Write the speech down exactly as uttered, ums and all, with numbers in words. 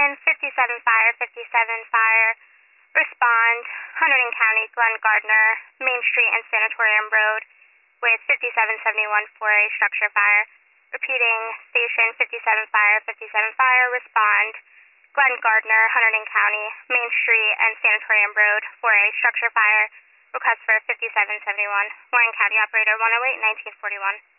Station, fifty-seven Fire, fifty-seven Fire. Respond, Hunterdon County, Glen Gardner, Main Street and Sanatorium Road with fifty-seven seventy-one for a structure fire. Repeating, Station, fifty-seven Fire, fifty-seven Fire. Respond, Glen Gardner, Hunterdon County, Main Street and Sanatorium Road for a structure fire. Request for fifty-seven seventy-one. Warren County Operator one oh eight, nineteen forty-one.